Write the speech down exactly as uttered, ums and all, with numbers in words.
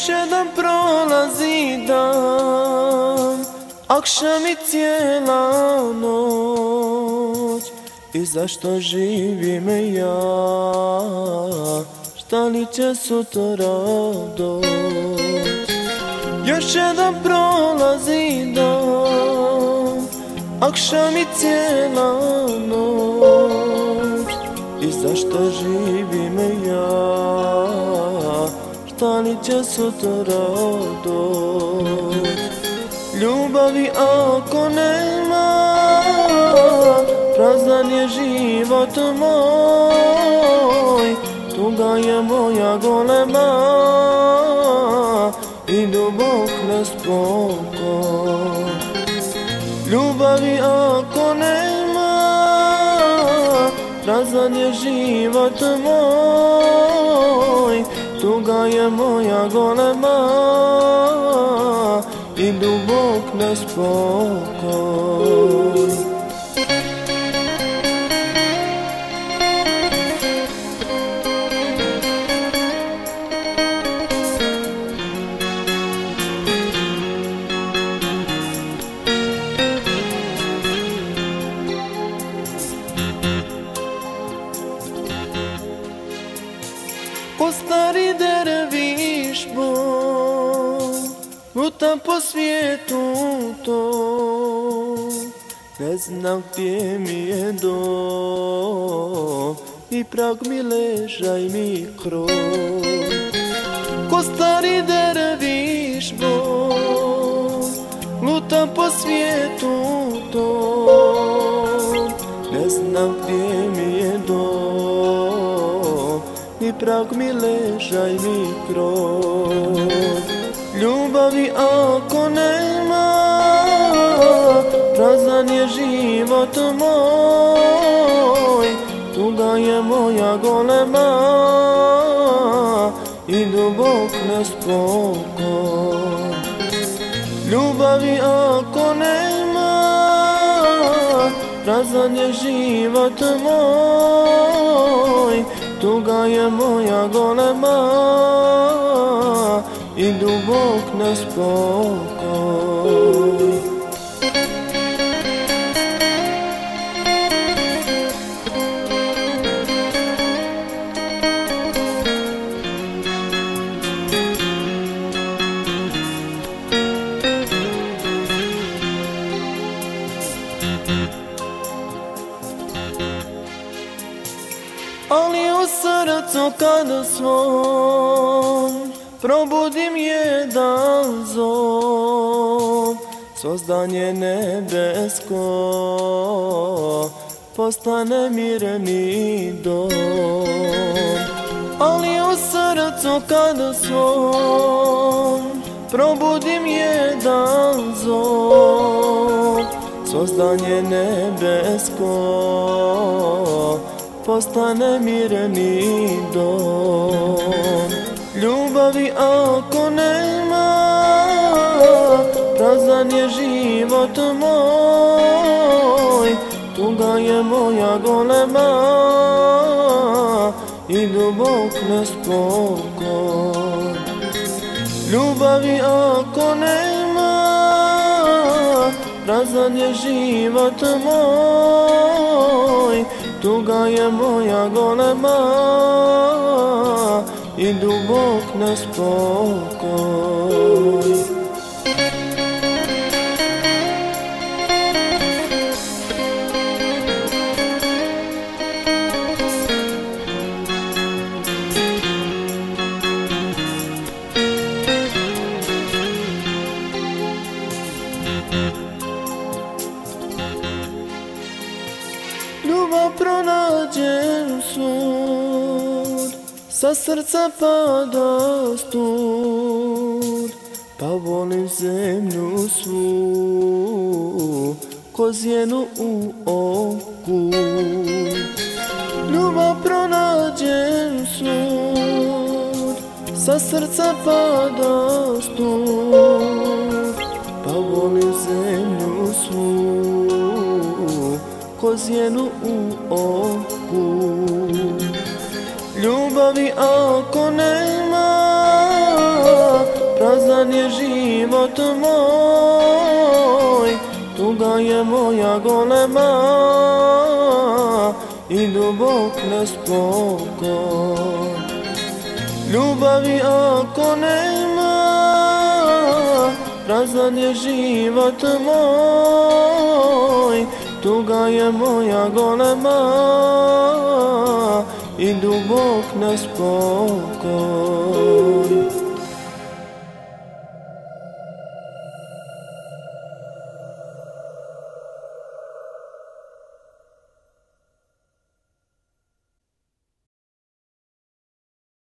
Još jedan prolazi dan, akšam i cijela noć. I zašto živim ja, šta li će sutra doć? Još jedan prolazi dan, akšam i cijela noć. I zašto živim ja, šta li će sutra doć? Ljubavi ako nema, prazan je život moj. Tuga je moja golema i dubok nespokoj. Ljubavi ako nema, prazan je život moj. Tuga je moja golema i dubok nespokoj. Ko stari derviš bol, lutam po svijetu to, ne znam gdje mi je dom, i prag mi ležaj mi krov. Ko stari derviš bol, lutam po svijetu to, ne znam gdje mi je dom, i prag mi ležaj mi krov. Ljubavi ako nema, prazan je život moj. Tuga je moja golema i dubok nespokoj. Ljubavi ako nema, prazan je život moj. Tuga je moja golema i dubok nespokoj. Ali u srcu kada svom probudim jedan zov, sozdanje nebesko postane mirni dom. Ali u srcu kada svom probudim jedan zov, sozdanje nebesko postane mirni dom. Ljubavi ako nema, prazan je život moj. Tuga je moja golema i dubok nespokoj. Ljubavi ako nema, prazan je život moj. Tuga je moja golema i dubok nespokoj. Ljubav pronađem sud, sa srca pada stud, pa volim zemlju svu, ko zjenu u oku. Ljubav pronađem sud, sa srca pada stud, pa volim zemlju svu, ko zjenu u oku. Ljubavi ako nema, prazan je život moj, tuga je moja golema i dubok nespokoj. Ljubavi ako nema, prazan je život moj, tuga je moja golema i dubok nespokoj.